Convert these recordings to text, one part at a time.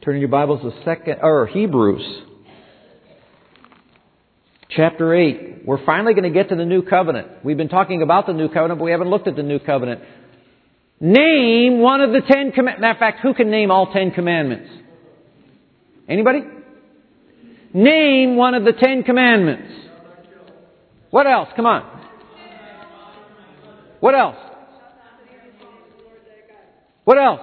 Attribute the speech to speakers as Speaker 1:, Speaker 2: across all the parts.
Speaker 1: Turn your Bibles to Hebrews. Chapter 8. We're finally going to get to the New Covenant. We've been talking about the New Covenant, but we haven't looked at the New Covenant. Name one of the 10 commandments. Matter of fact, who can name all 10 commandments? Anybody? Name one of the 10 commandments. What else? Come on. What else? What else?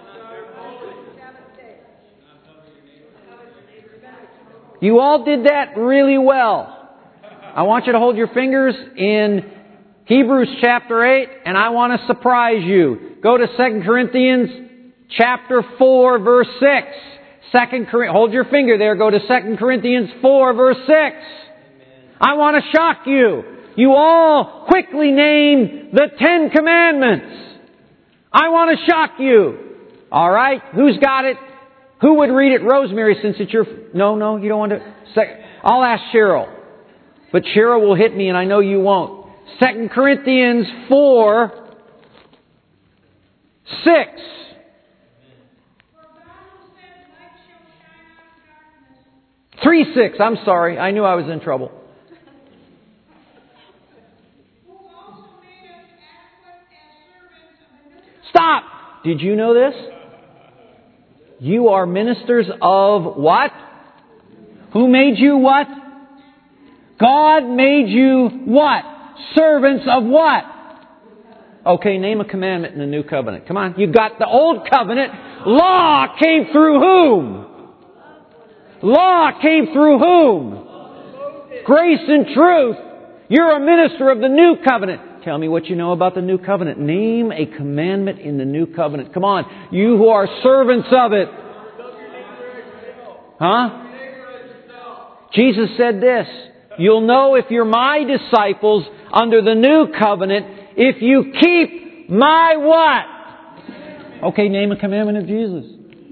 Speaker 1: You all did that really well. I want you to hold your fingers in Hebrews chapter 8, and I want to surprise you. Go to 2 Corinthians chapter 4, verse 6. Hold your finger there. Go to 2 Corinthians 4, verse 6. I want to shock you. You all quickly name the 10 commandments. I want to shock you. All right? Who's got it? Who would read it? Rosemary, since it's your... No, you don't want to... I'll ask Cheryl. But Cheryl will hit me and I know you won't. 2 Corinthians 4, 6. Three, 6. I'm sorry. I knew I was in trouble. Stop! Did you know this? You are ministers of what? Who made you what? God made you what? Servants of what? Okay, name a commandment in the New Covenant. Come on. You've got the Old Covenant. Law came through whom? Law came through whom? Grace and truth. You're a minister of the New Covenant. Tell me what you know about the New Covenant. Name a commandment in the New Covenant. Come on. You who are servants of it. Huh? Jesus said this. You'll know if you're my disciples under the New Covenant if you keep my what? Okay, name a commandment of Jesus.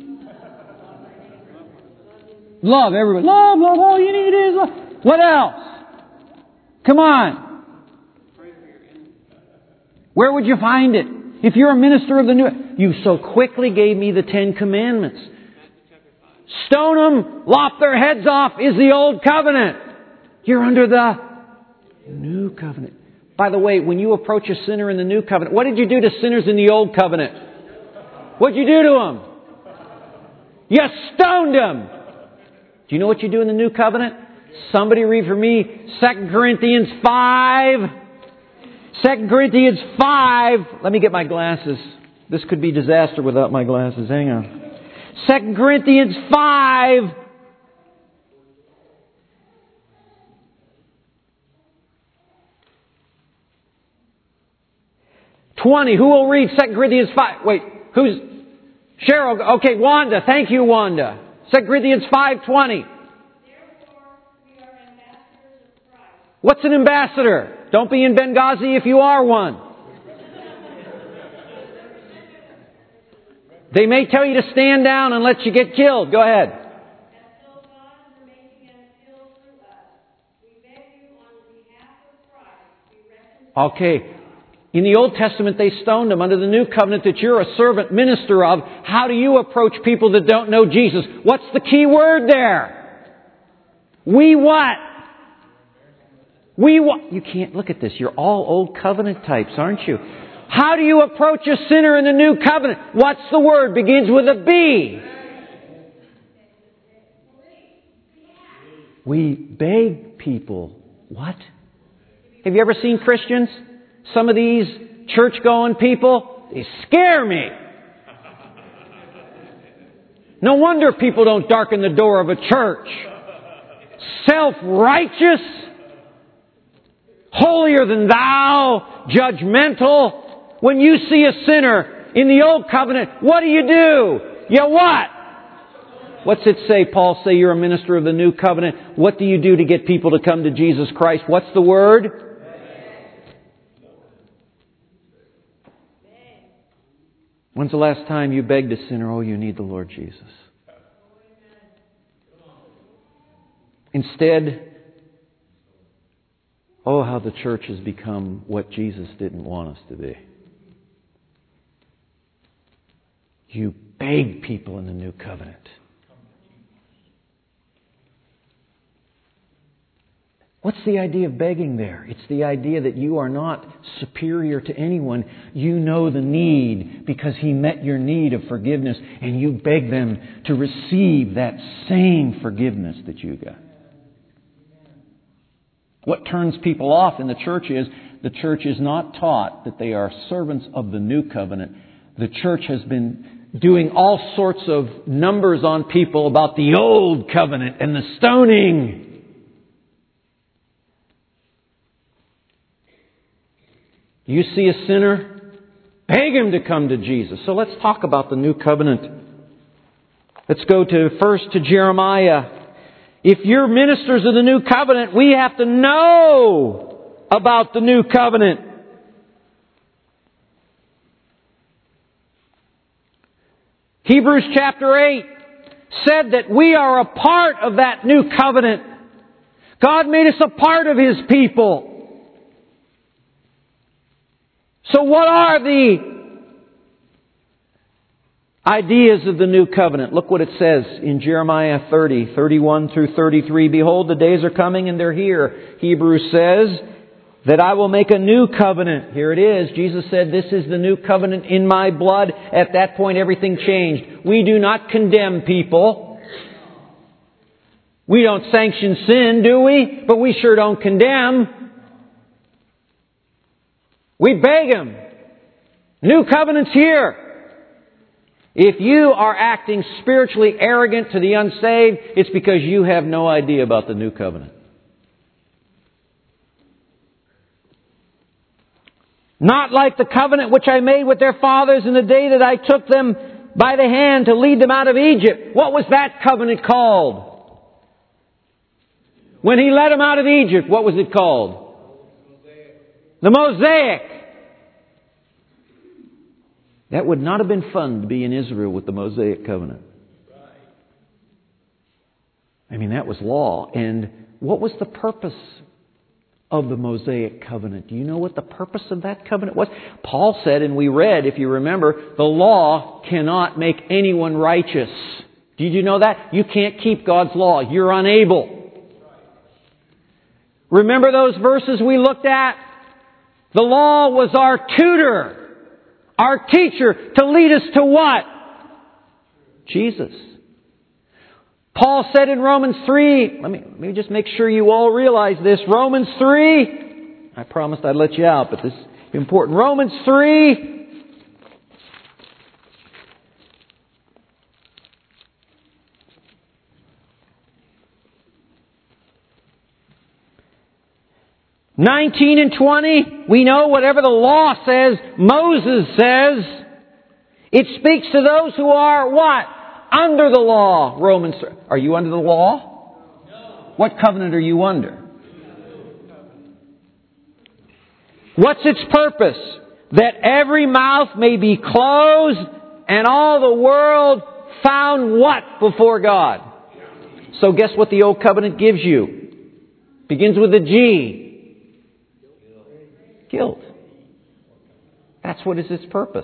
Speaker 1: Love everybody. Love. All you need is love. What else? Come on. Where would you find it? If you're a minister of the New... You so quickly gave me the 10 Commandments. Stone them, lop their heads off is the Old Covenant. You're under the New Covenant. By the way, when you approach a sinner in the New Covenant, what did you do to sinners in the Old Covenant? What did you do to them? You stoned them. Do you know what you do in the New Covenant? Somebody read for me 2 Corinthians 5... 2 Corinthians 5. Let me get my glasses. This could be disaster without my glasses. Hang on. 2 Corinthians 5. $20. Who will read 2 Corinthians 5? Wait, who's... Cheryl. Okay, Wanda. Thank you, Wanda. 2 Corinthians 5:20. What's an ambassador? Don't be in Benghazi if you are one. They may tell you to stand down and let you get killed. Go ahead. Okay. In the Old Testament they stoned them. Under the New Covenant that you're a servant minister of, how do you approach people that don't know Jesus? What's the key word there? We what? You can't look at this. You're all Old Covenant types, aren't you? How do you approach a sinner in the New Covenant? What's the word? Begins with a B. We beg people. What? Have you ever seen Christians? Some of these church-going people, they scare me. No wonder people don't darken the door of a church. Self-righteous, holier than thou, judgmental. When you see a sinner in the Old Covenant, what do? You what? What's it say? Paul say you're a minister of the New Covenant. What do you do to get people to come to Jesus Christ? What's the word? When's the last time you begged a sinner, oh, you need the Lord Jesus? Instead, oh, how the church has become what Jesus didn't want us to be. You beg people in the New Covenant. What's the idea of begging there? It's the idea that you are not superior to anyone. You know the need because He met your need of forgiveness, and you beg them to receive that same forgiveness that you got. What turns people off in the church is not taught that they are servants of the new covenant. The church has been doing all sorts of numbers on people about the old covenant and the stoning. You see a sinner, beg him to come to Jesus. So let's talk about the new covenant. Let's go first to Jeremiah. If you're ministers of the new covenant, we have to know about the new covenant. Hebrews chapter 8 said that we are a part of that new covenant. God made us a part of His people. So what are the ideas of the new covenant? Look what it says in Jeremiah 30, 31 through 33. Behold, the days are coming and they're here. Hebrews says that I will make a new covenant. Here it is. Jesus said, this is the new covenant in my blood. At that point, everything changed. We do not condemn people. We don't sanction sin, do we? But we sure don't condemn. We beg Him. New covenant's here. If you are acting spiritually arrogant to the unsaved, it's because you have no idea about the new covenant. Not like the covenant which I made with their fathers in the day that I took them by the hand to lead them out of Egypt. What was that covenant called? When He led them out of Egypt, what was it called? The Mosaic. That would not have been fun to be in Israel with the Mosaic covenant. I mean, that was law. And what was the purpose of the Mosaic covenant? Do you know what the purpose of that covenant was? Paul said, and we read, if you remember, the law cannot make anyone righteous. Did you know that? You can't keep God's law. You're unable. Remember those verses we looked at? The law was our tutor, our teacher, to lead us to what? Jesus. Paul said in Romans 3, let me just make sure you all realize this. Romans 3, I promised I'd let you out, but this is important. Romans 3, (19 and 20), we know whatever the law says, Moses says, it speaks to those who are what? Under the law. Romans. Are you under the law? No. What covenant are you under? What's its purpose? That every mouth may be closed and all the world found what before God? So guess what the old covenant gives you? Begins with a G. Guilt. That's what is its purpose.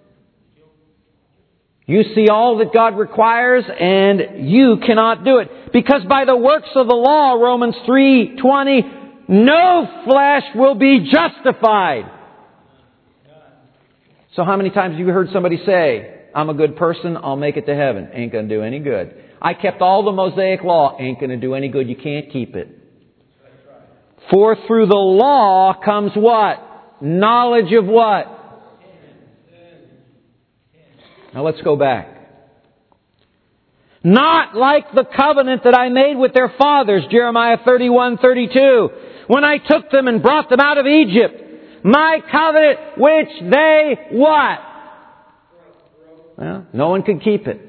Speaker 1: You see all that God requires and you cannot do it. Because by the works of the law, Romans 3:20, no flesh will be justified. So how many times have you heard somebody say, I'm a good person, I'll make it to heaven. Ain't going to do any good. I kept all the Mosaic law. Ain't going to do any good. You can't keep it. For through the law comes what? Knowledge of what? Now let's go back. Not like the covenant that I made with their fathers, Jeremiah 31:32, when I took them and brought them out of Egypt. My covenant which they what? Well, no one could keep it.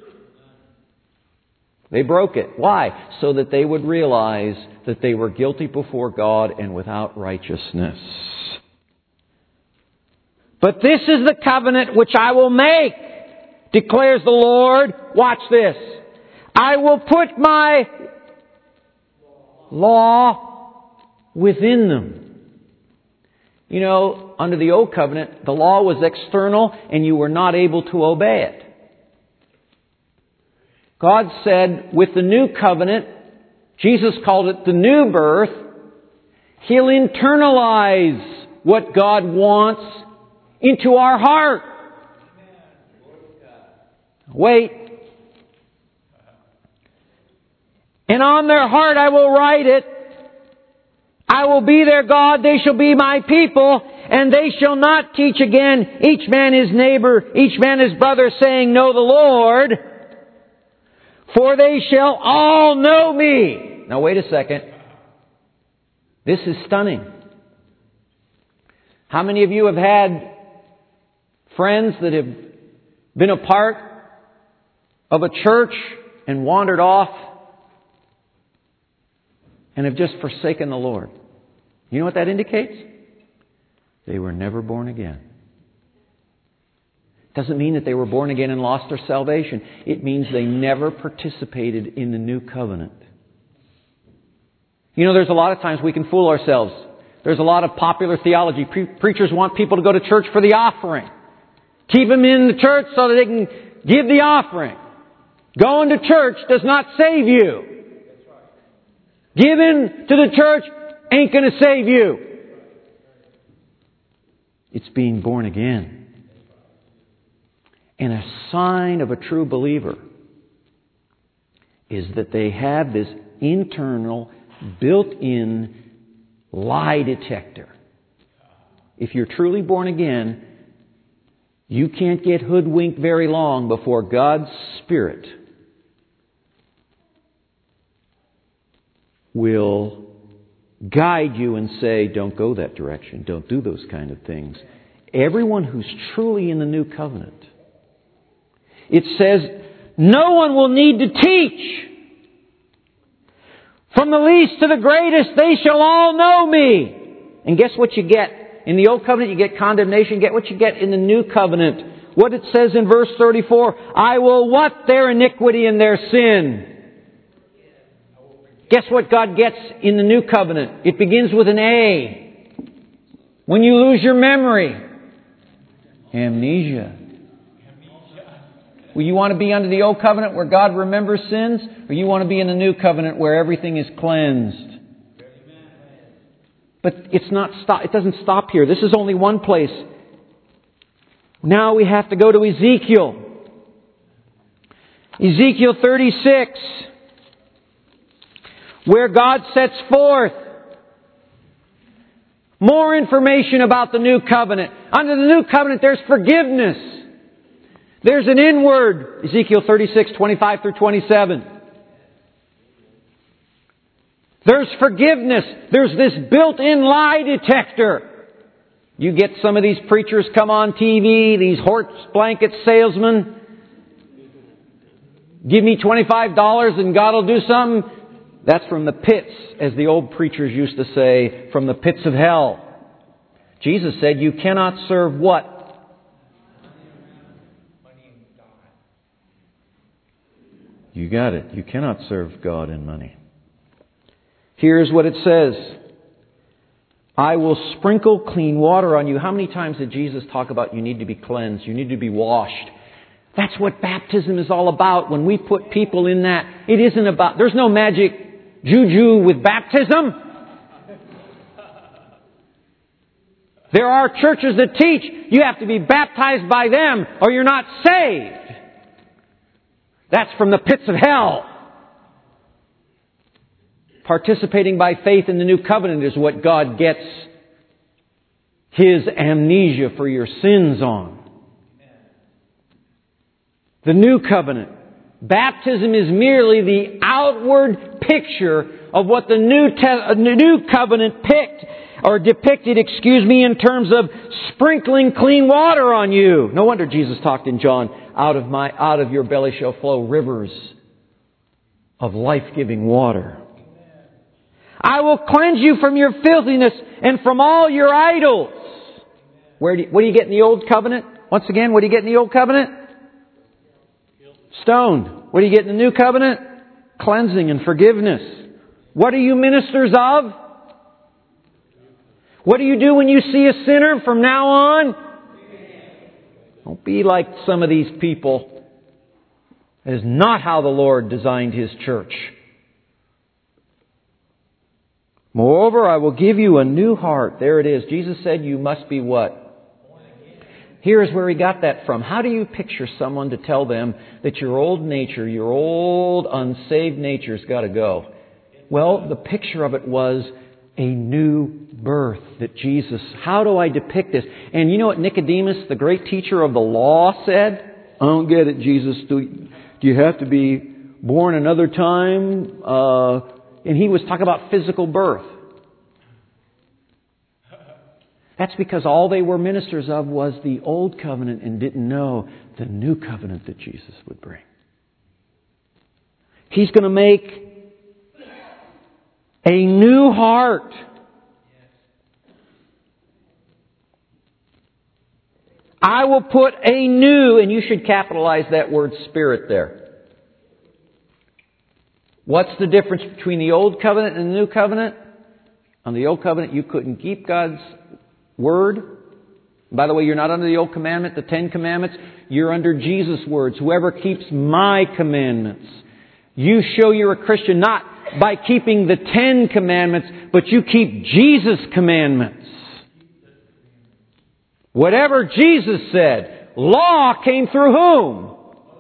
Speaker 1: They broke it. Why? So that they would realize that they were guilty before God and without righteousness. But this is the covenant which I will make, declares the Lord. Watch this. I will put my law within them. You know, under the old covenant, the law was external and you were not able to obey it. God said with the new covenant, Jesus called it the new birth, He'll internalize what God wants into our heart. Wait. And on their heart I will write it. I will be their God, they shall be my people, and they shall not teach again each man his neighbor, each man his brother, saying, Know the Lord, for they shall all know me. Now wait a second. This is stunning. How many of you have had friends that have been a part of a church and wandered off and have just forsaken the Lord? You know what that indicates? They were never born again. Doesn't mean that they were born again and lost their salvation. It means they never participated in the new covenant. You know, there's a lot of times we can fool ourselves. There's a lot of popular theology. Preachers want people to go to church for the offering. Keep them in the church so that they can give the offering. Going to church does not save you. Giving to the church ain't going to save you. It's being born again. And a sign of a true believer is that they have this internal, built-in lie detector. If you're truly born again, you can't get hoodwinked very long before God's Spirit will guide you and say, don't go that direction. Don't do those kind of things. Everyone who's truly in the new covenant, it says, no one will need to teach. From the least to the greatest, they shall all know me. And guess what you get? In the old covenant, you get condemnation. Get what you get in the new covenant. What it says in verse 34, I will what? Their iniquity and their sin. Guess what God gets in the new covenant? It begins with an A. When you lose your memory, amnesia. Well, you want to be under the old covenant where God remembers sins? Or you want to be in the new covenant where everything is cleansed? But it doesn't stop here. This is only one place. Now we have to go to Ezekiel. Ezekiel 36. Where God sets forth more information about the new covenant. Under the new covenant, there's forgiveness. There's an inward, Ezekiel 36, 25 through 27. There's forgiveness. There's this built-in lie detector. You get some of these preachers come on TV, these horse blanket salesmen. Give me $25 and God will do something. That's from the pits, as the old preachers used to say, from the pits of hell. Jesus said you cannot serve what? You got it. You cannot serve God and money. Here's what it says. I will sprinkle clean water on you. How many times did Jesus talk about you need to be cleansed? You need to be washed. That's what baptism is all about. When we put people in that, it isn't about, there's no magic juju with baptism. There are churches that teach you have to be baptized by them or you're not saved. That's from the pits of hell. Participating by faith in the new covenant is what God gets His amnesia for your sins on. The new covenant. Baptism is merely the outward picture of what the new covenant depicted, in terms of sprinkling clean water on you. No wonder Jesus talked in John, out of your belly shall flow rivers of life-giving water. I will cleanse you from your filthiness and from all your idols. What do you get in the old covenant? Once again, what do you get in the old covenant? Stoned. What do you get in the new covenant? Cleansing and forgiveness. What are you ministers of? What do you do when you see a sinner from now on? Don't be like some of these people. That is not how the Lord designed His church. Moreover, I will give you a new heart. There it is. Jesus said you must be what? Here's where He got that from. How do you picture someone to tell them that your old nature, your old unsaved nature's got to go? Well, the picture of it was a new birth that Jesus... How do I depict this? And you know what Nicodemus, the great teacher of the law, said? I don't get it, Jesus. Do you have to be born another time? And he was talking about physical birth. That's because all they were ministers of was the old covenant and didn't know the new covenant that Jesus would bring. He's going to make a new heart. I will put a new, and you should capitalize that word spirit there. What's the difference between the old covenant and the new covenant? On the old covenant, you couldn't keep God's word. By the way, you're not under the old commandment, the 10 commandments. You're under Jesus' words. Whoever keeps my commandments. You show you're a Christian not by keeping the 10 commandments, but you keep Jesus' commandments. Whatever Jesus said, law came through whom?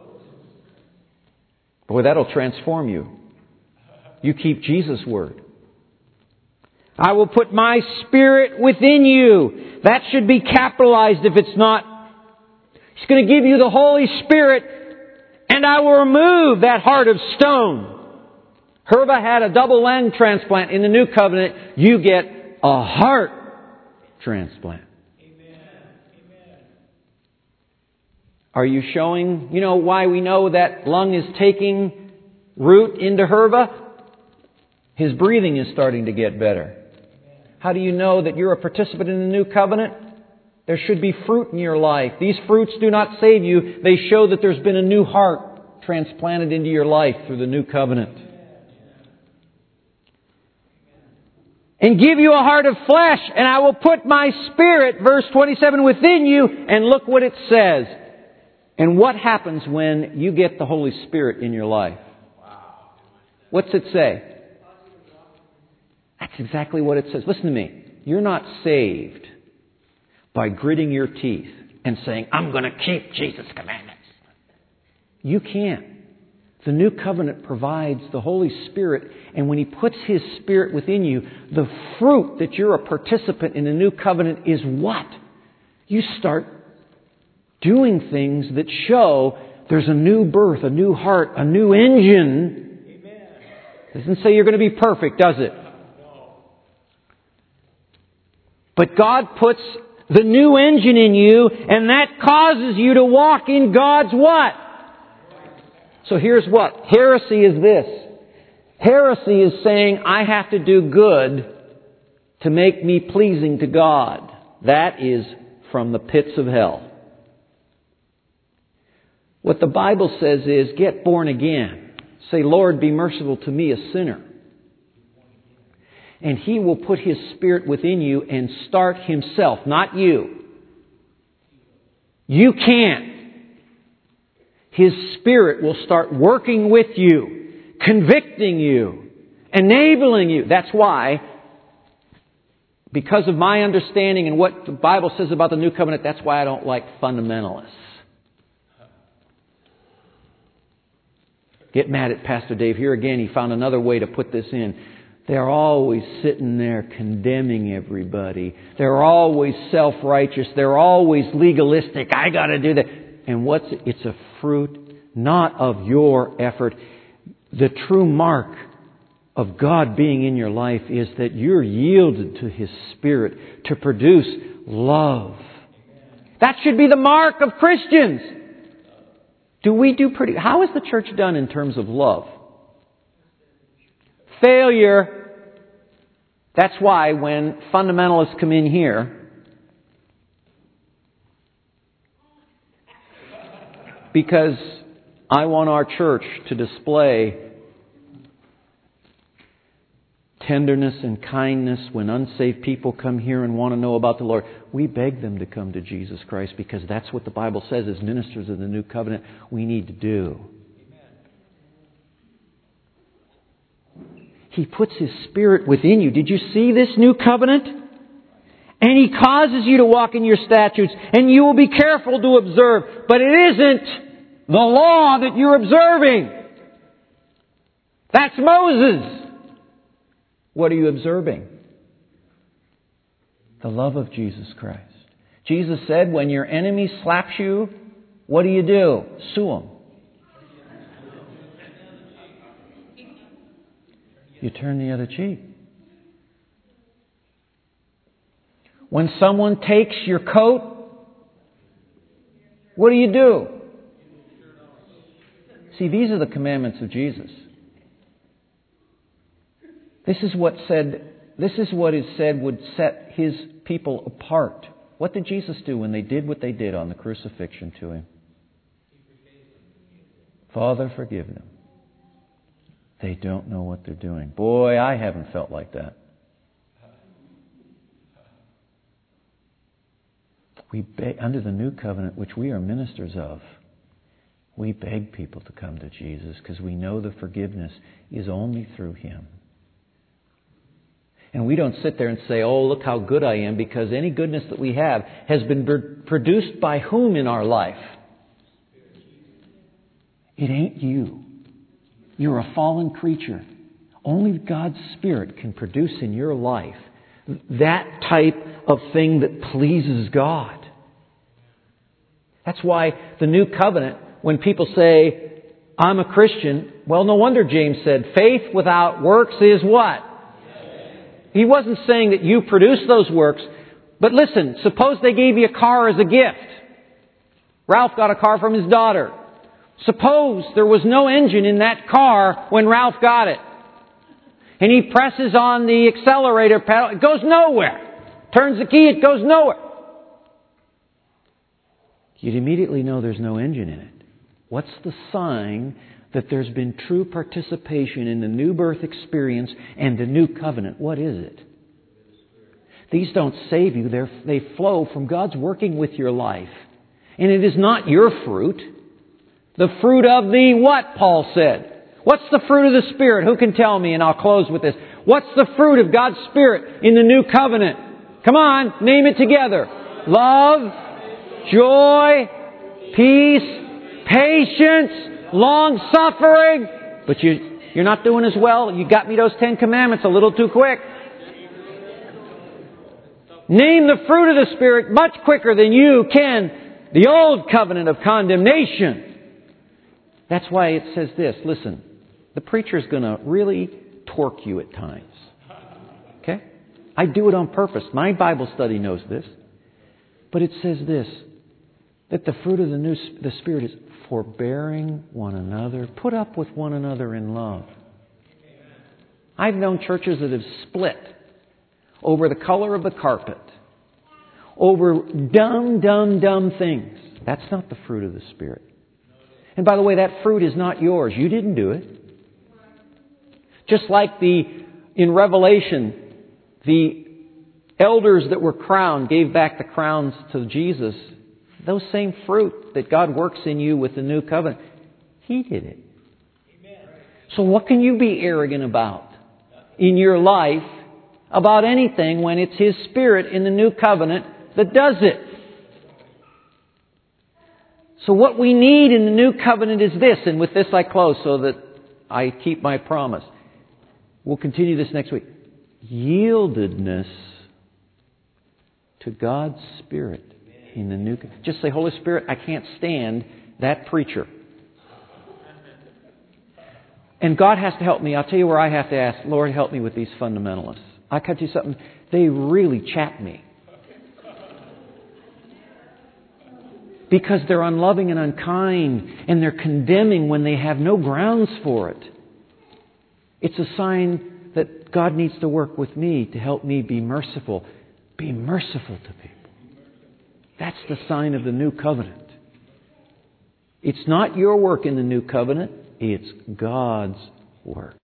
Speaker 1: Boy, that'll transform you. You keep Jesus' word. I will put my Spirit within you. That should be capitalized if it's not. He's going to give you the Holy Spirit, and I will remove that heart of stone. Herva had a double lung transplant. In the new covenant, you get a heart transplant. Are you showing, why we know that lung is taking root into Herva? His breathing is starting to get better. How do you know that you're a participant in the new covenant? There should be fruit in your life. These fruits do not save you. They show that there's been a new heart transplanted into your life through the new covenant. And give you a heart of flesh, and I will put my Spirit, verse 27, within you. And look what it says. And what happens when you get the Holy Spirit in your life? What's it say? That's exactly what it says. Listen to me. You're not saved by gritting your teeth and saying, I'm going to keep Jesus' commandments. You can't. The new covenant provides the Holy Spirit, and when He puts His Spirit within you, the fruit that you're a participant in the new covenant is what? You start doing things that show there's a new birth, a new heart, a new engine. Amen. Doesn't say you're going to be perfect, does it? No. But God puts the new engine in you, and that causes you to walk in God's what? So here's what. Heresy is this. Heresy is saying, I have to do good to make me pleasing to God. That is from the pits of hell. What the Bible says is, get born again. Say, Lord, be merciful to me, a sinner. And He will put His Spirit within you and start Himself, not you. You can't. His Spirit will start working with you, convicting you, enabling you. That's why, because of my understanding and what the Bible says about the New Covenant, that's why I don't like fundamentalists. Get mad at Pastor Dave. Here again, he found another way to put this in. They're always sitting there condemning everybody. They're always self-righteous. They're always legalistic. I got to do that. And it's a fruit not of your effort. The true mark of God being in your life is that you're yielded to His Spirit to produce love. That should be the mark of Christians. How is the church done in terms of love? Failure. That's why when fundamentalists come in here, because I want our church to display tenderness and kindness when unsaved people come here and want to know about the Lord. We beg them to come to Jesus Christ because that's what the Bible says as ministers of the New Covenant we need to do. He puts His Spirit within you. Did you see this new covenant? And He causes you to walk in your statutes, and you will be careful to observe. But it isn't the law that you're observing. That's Moses. What are you observing? The love of Jesus Christ. Jesus said, when your enemy slaps you, what do? Sue him. You turn the other cheek. When someone takes your coat, what do? See, these are the commandments of Jesus. This is what is said would set His people apart. What did Jesus do when they did what they did on the crucifixion to Him? Father, forgive them. They don't know what they're doing. Boy, I haven't felt like that. We beg, under the new covenant, which we are ministers of, we beg people to come to Jesus because we know the forgiveness is only through Him. And we don't sit there and say, oh, look how good I am, because any goodness that we have has been produced by whom in our life? It ain't you. You're a fallen creature. Only God's Spirit can produce in your life that type of thing that pleases God. That's why the new covenant, when people say, I'm a Christian, well, no wonder James said, faith without works is what? He wasn't saying that you produce those works, but listen, suppose they gave you a car as a gift. Ralph got a car from his daughter. Suppose there was no engine in that car when Ralph got it. And he presses on the accelerator pedal. It goes nowhere. Turns the key, it goes nowhere. You'd immediately know there's no engine in it. What's the sign that there's been true participation in the new birth experience and the new covenant? What is it? These don't save you. They flow from God's working with your life. And it is not your fruit. The fruit of the what, Paul said? What's the fruit of the Spirit? Who can tell me? And I'll close with this. What's the fruit of God's Spirit in the new covenant? Come on, name it together. Love, joy, peace, patience, long-suffering. But you're not doing as well. You got me those 10 commandments a little too quick. Name the fruit of the Spirit much quicker than you can the old covenant of condemnation. That's why it says this. Listen, the preacher's going to really torque you at times. Okay? I do it on purpose. My Bible study knows this. But it says this, that the fruit of the Spirit is forbearing one another. Put up with one another in love. I've known churches that have split over the color of the carpet, over dumb things. That's not the fruit of the Spirit. And by the way, that fruit is not yours. You didn't do it. Just like in Revelation, the elders that were crowned gave back the crowns to Jesus. Those same fruit that God works in you with the new covenant, He did it. So what can you be arrogant about in your life about anything when it's His Spirit in the new covenant that does it? So what we need in the new covenant is this, and with this I close so that I keep my promise. We'll continue this next week. Yieldedness to God's Spirit in the new covenant. Just say, Holy Spirit, I can't stand that preacher. And God has to help me. I'll tell you where I have to ask, Lord, help me with these fundamentalists. I cut you something. They really chap me. Because they're unloving and unkind, and they're condemning when they have no grounds for it. It's a sign that God needs to work with me to help me be merciful. Be merciful to people. That's the sign of the new covenant. It's not your work in the new covenant. It's God's work.